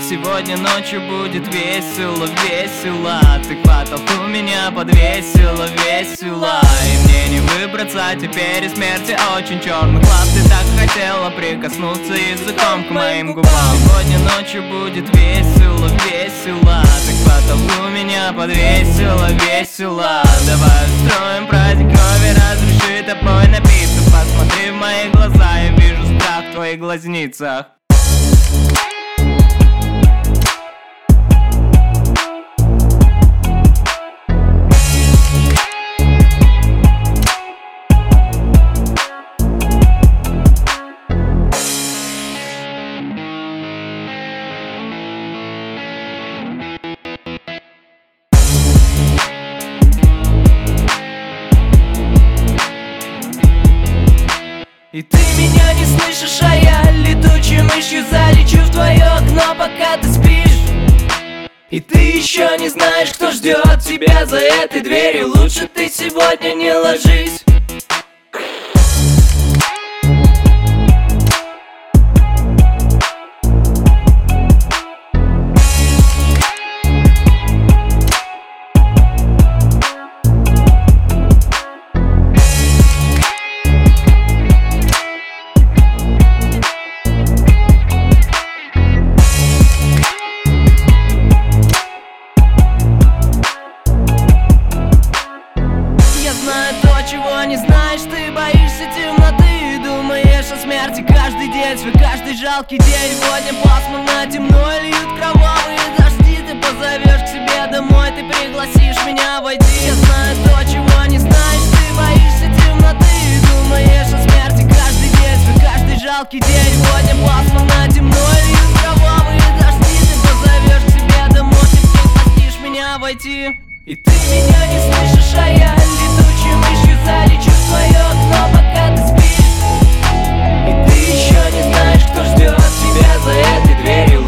Сегодня ночью будет весело, весело. Ты к потолку меня подвесила, весело. И мне не выбраться теперь из смерти очень черных глаз. Ты так хотела прикоснуться языком к моим губам. Сегодня ночью будет весело, весело. Ты к потолку меня подвесила, весело. Давай устроим праздник крови, разреши тобой напиться. Посмотри в мои глаза, я вижу страх в твоих глазницах. И ты меня не слышишь, а я летучей мышью залечу в твое окно, пока ты спишь. И ты еще не знаешь, кто ждет тебя за этой дверью. Лучше ты сегодня не ложись. Чего не знаешь, ты боишься темноты. Думаешь о смерти каждый день, свой каждый жалкий день. Сегодня пасмурно, темно, льют кровавые дожди. Ты позовешь к себе домой, ты пригласишь меня войти. Я знаю то, чего не знаешь, ты боишься темноты. Думаешь о смерти каждый день, свой каждый жалкий день. Сегодня пасмурно, темно, льют кровавые дожди. Ты позовешь к себе домой, ты пригласишь меня войти. И ты меня не слышишь, а я летучей мышью залечу в твое окно, пока ты спишь. И ты еще не знаешь, кто ждет тебя за этой дверью.